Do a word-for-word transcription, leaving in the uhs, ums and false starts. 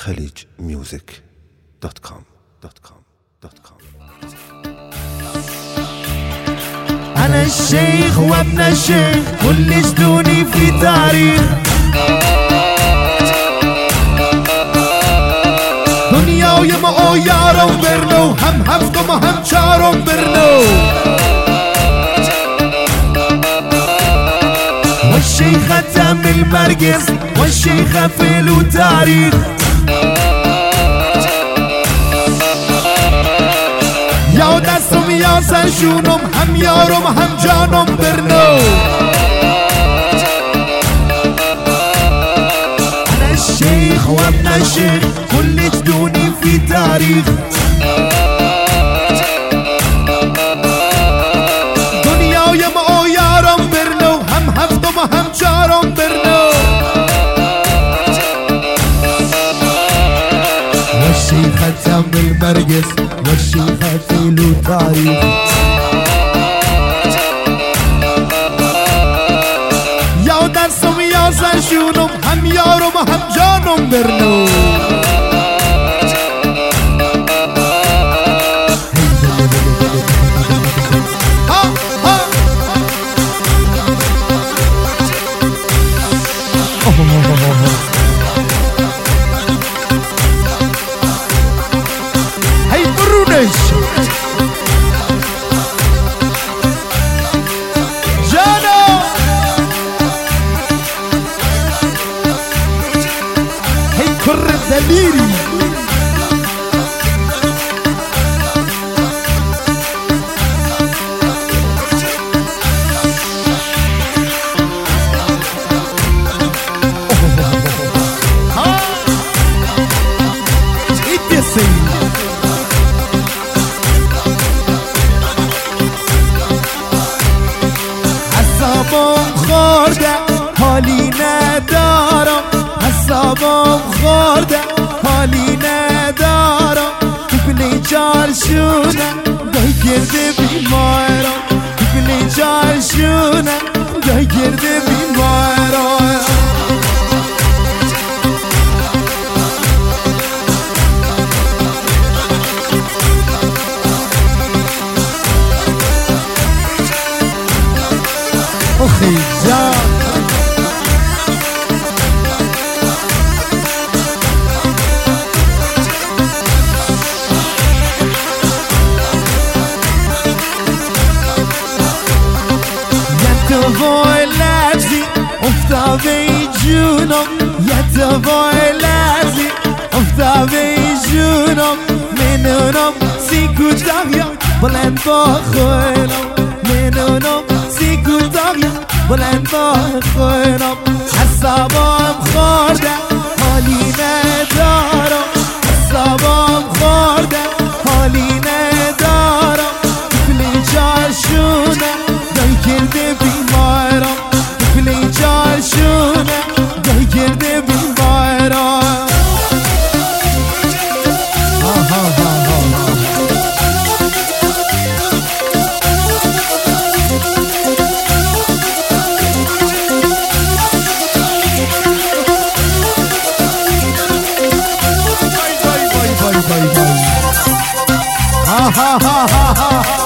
خليج ميوزك دوت كوم دوت كوم دوت كوم. أنا الشيخ وابن الشيخ كل جدوني في تاريخ دنيا ويما او يارو برنو هم هفتم هم شارو برنو والشيخة تم المرقص والشيخة فيلو تاريخ يا دستم يا سنشونم هم يارم هم جانم برنو أنا الشيخ وابن الشيخ كل جدوني في تاريخ دنيا ويما او يارم برنو هم هفتم هم جارم برنو والشيخة تم المرقص والشيخة فيلو تاريخ يا درسم يا سنشونم هم يارم هم جانم برنو ها ها هي برونش جانا هي كر دليري ها ايدي سيد حسابم خورده حالی ندارم حسابم خورده حالی ندارم بکنی چارشونه گای گرده بیمارم بکنی چارشونه گای گرده بیمارم أخي جان يتبوي لازي افتابي جونم يتبوي لازي افتابي جونم منونم سيكو داغيا بلند بخيرم منونم سيكو داغيا بلند بخيرم حسابم خورده حالی ندارم حسابم خورده حالی ندارم بکلی جاشونه گای گرده بیمارم بکلی جاشونه گای گرده بیمارم ها ها ها ها Ha ha ha ha ha.